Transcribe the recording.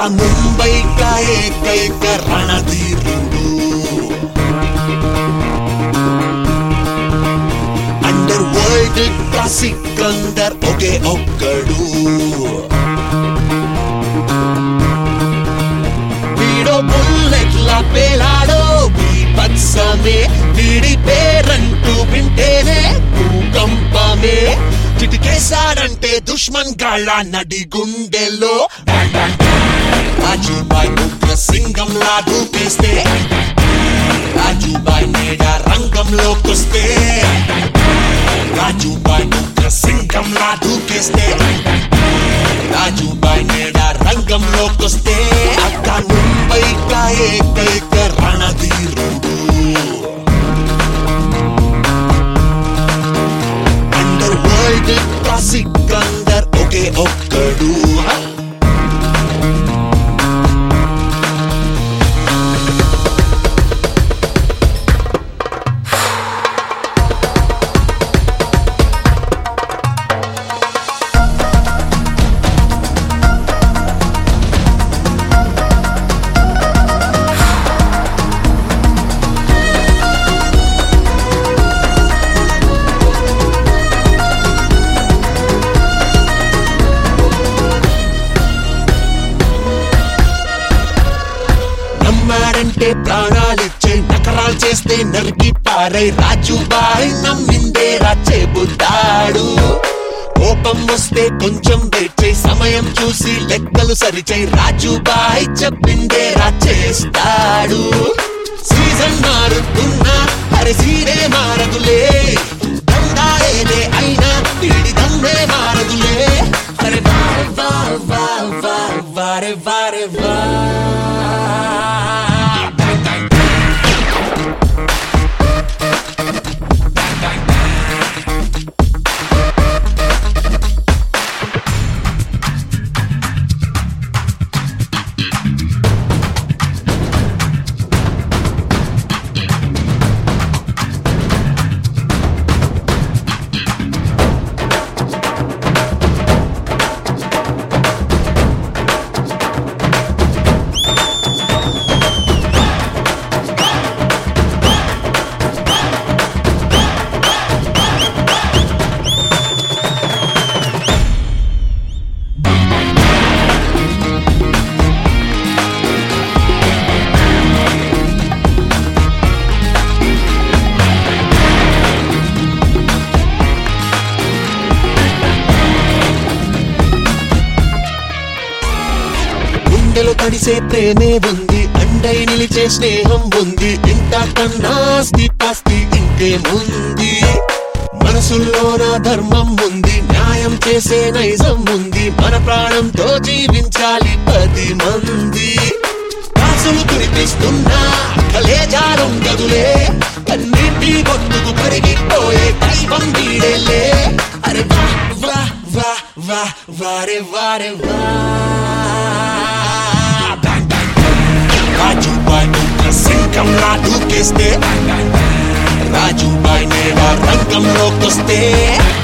ముంబై का ఏకైక రణధీరుడు under world का సికందర్ ఒకే ఒక్కడు వీడో బుల్లెట్లా పేలాడో బీభత్సమే వీడి పేరంటూ వింటేనే భూకంపమే చిటికేశాడంటే దుష్మన్ గాళ్ళ నడి గుండెల్లో రాజుబాయ్ ఉగ్ర సింగంలా దూకేస్తే రాజుబాయ్ నేడ రంగంలోకొస్తే రాజుబాయ్ ఉగ్ర సింగంలా దూకేస్తే రాజుబాయ్ నేడ రంగంలోకొస్తే అక్క ముంబై का ఏకైక రణధీరుడు అండర్ వరల్డ్ का సికందర్ ఒకే ఒక్కడు నమ్మాడంటే ప్రాణాలిచ్చే నకరాలు చేస్తే నరికి పారై రాజుబాయ్ నమ్మిందే చెబుతాడు కోపం వస్తే కొంచెం వెయిట్ చేయి సమయం చూసి లెక్కలు సరిచేయి రాజుబాయ్ చెప్పిందే చేస్తాడు సీజన్ మారుతున్నా అరే సీరే మారదులే దండా ఏదే అయినా వీడి దమ్మే మారదులే అరే వారే వారే వారే వా గుండెలో తడిసే ప్రేమే ఉంది అండై నిలిచే స్నేహం ఉంది ఇంతకన్నా ఆస్తి పాస్తి ఇంకేముంది మనసుల్లోన ధర్మం ఉంది న్యాయం చేసే నైజం ఉంది మన ప్రాణంతో జీవించాలి 10 మంది కాసులు కురిపిస్తున్నా కలేజారం గదులే కన్నీటి బొట్టుకు కరిగిపోయే దైవం వీడేలే అరే వా వా వా వా వారే వారే వా రాజుబాయ్ ఉగ్ర సింగంలా దూకేస్తే రాజుబాయ్ నేడ రంగంలోకొస్తే